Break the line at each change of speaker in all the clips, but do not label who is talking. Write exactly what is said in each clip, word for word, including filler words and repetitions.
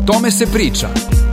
tome se priča.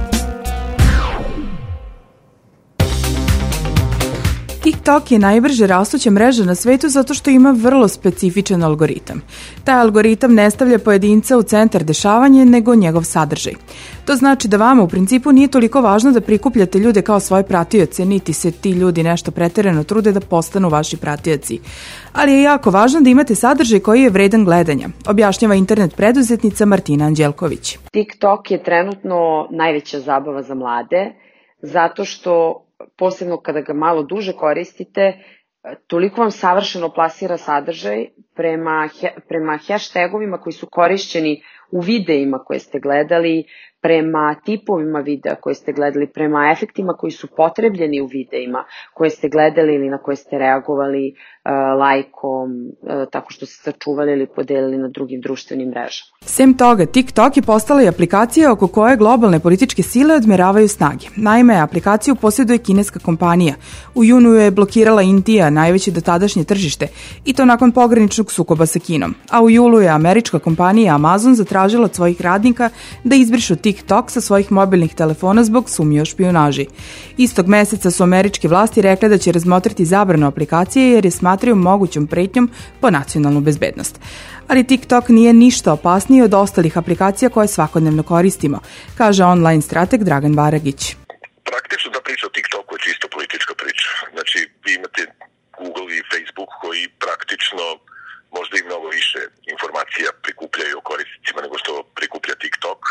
TikTok je najbrže rastuća mreža na svetu zato što ima vrlo specifičan algoritam. Taj algoritam ne stavlja pojedinca u centar dešavanja, nego njegov sadržaj. To znači da vama u principu nije toliko važno da prikupljate ljude kao svoje pratioce, niti se ti ljudi nešto preterano trude da postanu vaši pratioci. Ali je jako važno da imate sadržaj koji je vredan gledanja, objašnjava internet preduzetnica Martina Anđelković.
TikTok je trenutno najveća zabava za mlade, zato što posebno kada ga malo duže koristite, toliko vam savršeno plasira sadržaj prema, prema hashtagovima koji su korišćeni u videima koje ste gledali, prema tipovima videa koje ste gledali, prema efektima koji su potrebljeni u videima koje ste gledali ili na koje ste reagovali uh, lajkom, uh, tako što ste sačuvali ili podelili na drugim društvenim mrežama.
Sem toga, TikTok je postala i aplikacija oko koje globalne političke sile odmeravaju snage. Naime, aplikaciju posjeduje kineska kompanija. U junu je blokirala Indija, najveće dotadašnje tržište, i to nakon pograničnog sukoba sa Kinom. A u julu je američka kompanija Amazon zatražila od svojih radnika da izbrišu TikTok sa svojih mobilnih telefona zbog sumnje o špijunaži. Istog meseca su američke vlasti rekle da će razmotriti zabranu aplikacije jer je smatraju mogućom pretnjom po nacionalnu bezbednost. Ali TikTok nije ništa opasniji od ostalih aplikacija koje svakodnevno koristimo, kaže online strateg Dragan Baragić.
Praktično ta priča o TikToku je čisto politička priča. Znači, vi imate Google i Facebook koji praktično možda i mnogo više informacija prikupljaju o korisnicima nego što prikuplja TikTok.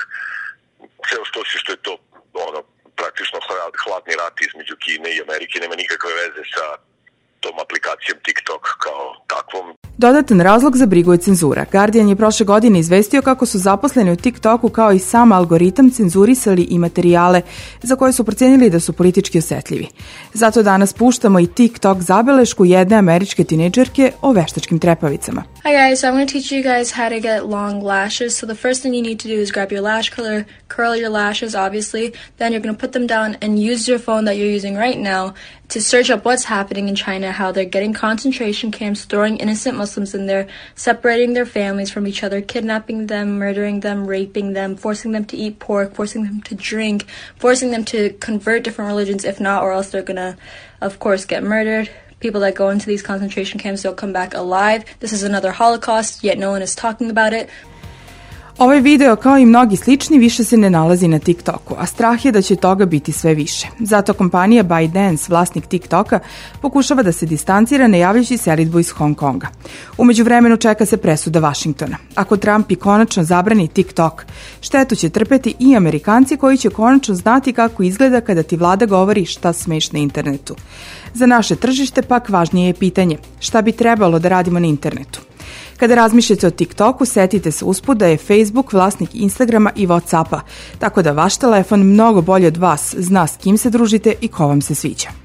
Ceo što si što je to ono, praktično hladni rat između Kine i Amerike, nema nikakve veze sa tom aplikacijom TikTok kao takvom.
Dodatan razlog za brigu je cenzura. Guardian je prošle godine izvestio kako su zaposleni u TikToku kao i sam algoritam cenzurisali i materijale za koje su procenili da su politički osetljivi. Zato danas puštamo i TikTok zabelešku jedne američke tinejdžerke o veštačkim trepavicama.
Hi guys, so I'm going to teach you guys how to get long lashes. So the first thing you need to do is grab your lash curler, curl your lashes obviously, then you're going to put them down and use your phone that you're using right now to search up what's happening in China, how they're getting concentration camps, throwing innocent Muslims in there, separating their families from each other, kidnapping them, murdering them, raping them, forcing them to eat pork, forcing them to drink, forcing them to convert different religions, if not, or else they're gonna, of course, get murdered. People that go into these concentration camps don't come back alive. This is another Holocaust, yet no one is talking about it.
Ovaj video, kao i mnogi slični, više se ne nalazi na TikToku, a strah je da će toga biti sve više. Zato kompanija ByteDance, vlasnik TikToka, pokušava da se distancira najavljujući selidbu iz Hong Konga. U međuvremenu čeka se presuda Vašingtona. Ako Trump i konačno zabrani TikTok, štetu će trpeti i Amerikanci koji će konačno znati kako izgleda kada ti vlada govori šta smeš na internetu. Za naše tržište pak važnije je pitanje šta bi trebalo da radimo na internetu. Kada razmišljate o TikToku, setite se usput da je Facebook vlasnik Instagrama i Whatsappa, tako da vaš telefon mnogo bolje od vas zna s kim se družite i ko vam se sviđa.